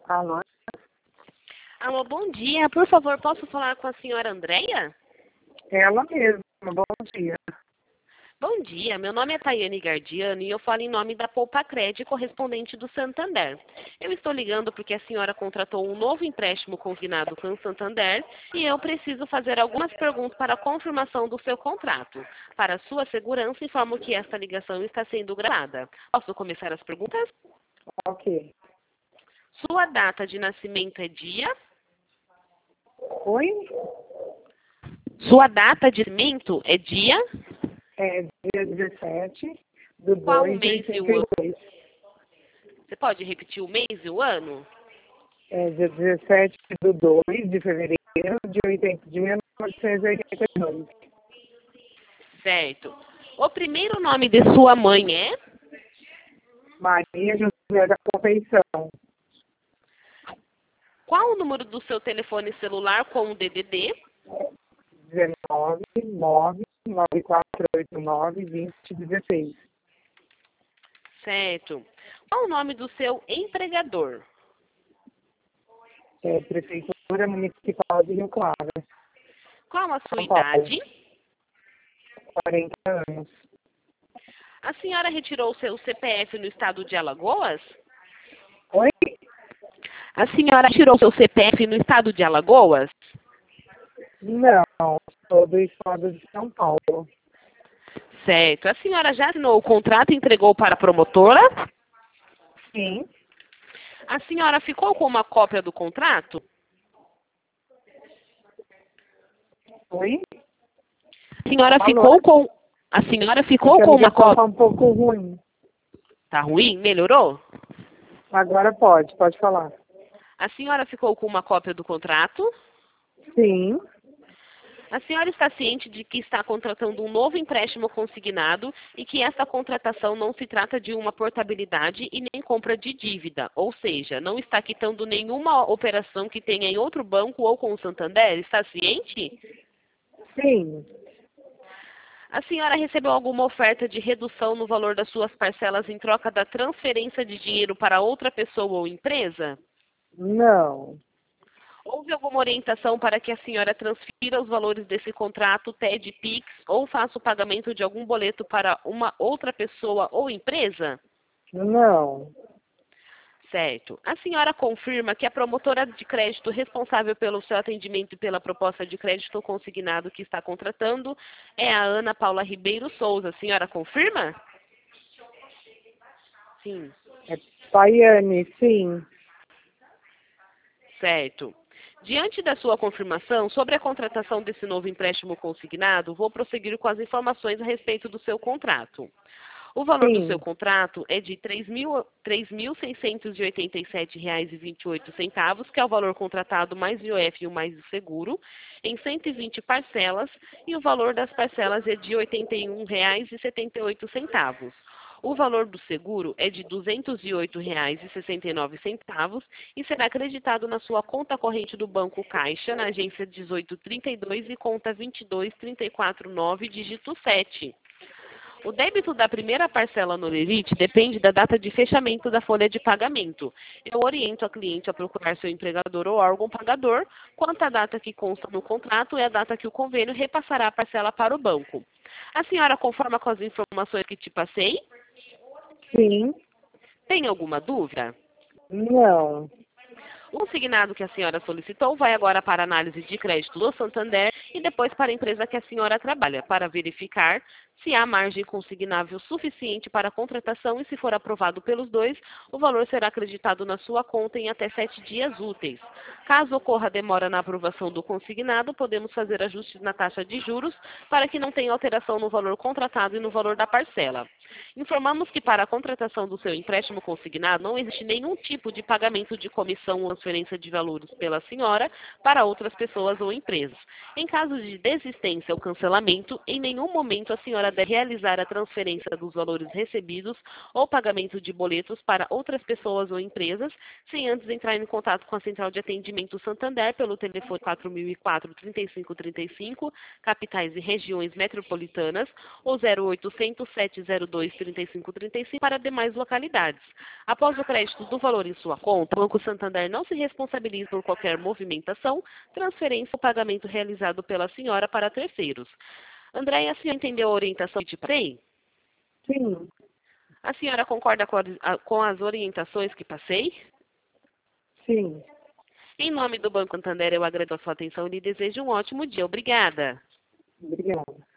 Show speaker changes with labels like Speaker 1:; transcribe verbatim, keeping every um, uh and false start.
Speaker 1: Alô?
Speaker 2: Alô, bom dia. Por favor, posso falar com a senhora Andréia?
Speaker 1: Ela mesma, bom dia.
Speaker 2: Bom dia, meu nome é Tayane Gardiano e eu falo em nome da Poupacred, correspondente do Santander. Eu estou ligando porque a senhora contratou um novo empréstimo consignado com o Santander e eu preciso fazer algumas perguntas para a confirmação do seu contrato. Para sua segurança, informo que esta ligação está sendo gravada. Posso começar as perguntas?
Speaker 1: Ok.
Speaker 2: Sua data de nascimento é dia?
Speaker 1: Oi?
Speaker 2: Sua data de nascimento é dia?
Speaker 1: É dia dezessete do
Speaker 2: Qual o
Speaker 1: dois de
Speaker 2: mês e o ano?
Speaker 1: oitenta e dois.
Speaker 2: Você pode repetir o mês e o ano?
Speaker 1: É dia dezessete do dois de fevereiro de, oitenta, de mil novecentos e oitenta e dois.
Speaker 2: Certo. O primeiro nome de sua mãe é?
Speaker 1: Maria José da Conceição.
Speaker 2: Qual o número do seu telefone celular com o D D D?
Speaker 1: dezenove, nove, nove quatro oito nove, vinte, dezesseis.
Speaker 2: Certo. Qual o nome do seu empregador?
Speaker 1: É Prefeitura Municipal de Rio Claro,
Speaker 2: Qual a sua
Speaker 1: São Paulo.
Speaker 2: idade?
Speaker 1: quarenta anos.
Speaker 2: A senhora retirou o seu C P F no estado de Alagoas?
Speaker 1: Oi?
Speaker 2: A senhora tirou o seu C P F no estado de Alagoas?
Speaker 1: Não, sou do estado de São Paulo.
Speaker 2: Certo. A senhora já assinou o contrato e entregou para a promotora?
Speaker 1: Sim.
Speaker 2: A senhora ficou com uma cópia do contrato?
Speaker 1: Oi?
Speaker 2: A senhora
Speaker 1: Alô?
Speaker 2: ficou com A senhora ficou
Speaker 1: Porque a
Speaker 2: com uma
Speaker 1: ligação
Speaker 2: cópia?
Speaker 1: está um pouco ruim.
Speaker 2: Tá ruim? Melhorou?
Speaker 1: Agora pode, pode falar.
Speaker 2: A senhora ficou com uma cópia do contrato?
Speaker 1: Sim.
Speaker 2: A senhora está ciente de que está contratando um novo empréstimo consignado e que essa contratação não se trata de uma portabilidade e nem compra de dívida, ou seja, não está quitando nenhuma operação que tenha em outro banco ou com o Santander? Está ciente?
Speaker 1: Sim.
Speaker 2: A senhora recebeu alguma oferta de redução no valor das suas parcelas em troca da transferência de dinheiro para outra pessoa ou empresa?
Speaker 1: Não.
Speaker 2: Houve alguma orientação para que a senhora transfira os valores desse contrato T E D Pix ou faça o pagamento de algum boleto para uma outra pessoa ou empresa?
Speaker 1: Não.
Speaker 2: Certo. A senhora confirma que a promotora de crédito responsável pelo seu atendimento e pela proposta de crédito consignado que está contratando é a Ana Paula Ribeiro Souza. A senhora confirma? Sim.
Speaker 1: É Tayane, sim.
Speaker 2: Certo. Diante da sua confirmação sobre a contratação desse novo empréstimo consignado, vou prosseguir com as informações a respeito do seu contrato. O valor do seu
Speaker 1: Sim.
Speaker 2: contrato é de três mil seiscentos e oitenta e sete reais e vinte e oito centavos, que é o valor contratado mais I O F e o mais o seguro, em cento e vinte parcelas, e o valor das parcelas é de oitenta e um reais e setenta e oito centavos. O valor do seguro é de duzentos e oito reais e sessenta e nove centavos e será acreditado na sua conta corrente do Banco Caixa, na agência dezoito trinta e dois e conta vinte e dois, trinta e quatro, nove, dígito sete. O débito da primeira parcela no Lerite depende da data de fechamento da folha de pagamento. Eu oriento a cliente a procurar seu empregador ou órgão pagador, quanto à data que consta no contrato é a data que o convênio repassará a parcela para o banco. A senhora conforma com as informações que te passei?
Speaker 1: Sim.
Speaker 2: Tem alguma dúvida?
Speaker 1: Não.
Speaker 2: O consignado que a senhora solicitou vai agora para a análise de crédito do Santander e depois para a empresa que a senhora trabalha, para verificar se há margem consignável suficiente para a contratação e, se for aprovado pelos dois, o valor será acreditado na sua conta em até sete dias úteis. Caso ocorra demora na aprovação do consignado, podemos fazer ajustes na taxa de juros para que não tenha alteração no valor contratado e no valor da parcela. Informamos que para a contratação do seu empréstimo consignado não existe nenhum tipo de pagamento de comissão ou transferência de valores pela senhora para outras pessoas ou empresas. Em caso de desistência ou cancelamento, em nenhum momento a senhora deve realizar a transferência dos valores recebidos ou pagamento de boletos para outras pessoas ou empresas, sem antes entrar em contato com a Central de Atendimento Santander pelo telefone quatro mil e quatro, trinta e cinco trinta e cinco, capitais e regiões metropolitanas, ou zero oitocentos, sete zero dois dois, trinta e cinco, trinta e cinco para demais localidades. Após o crédito do valor em sua conta, o Banco Santander não se responsabiliza por qualquer movimentação, transferência ou pagamento realizado pela senhora para terceiros. Andréia, a senhora entendeu a orientação que te passei?
Speaker 1: Sim.
Speaker 2: A senhora concorda com, a, com as orientações que passei?
Speaker 1: Sim.
Speaker 2: Em nome do Banco Santander, eu agradeço a sua atenção e lhe desejo um ótimo dia. Obrigada.
Speaker 1: Obrigada.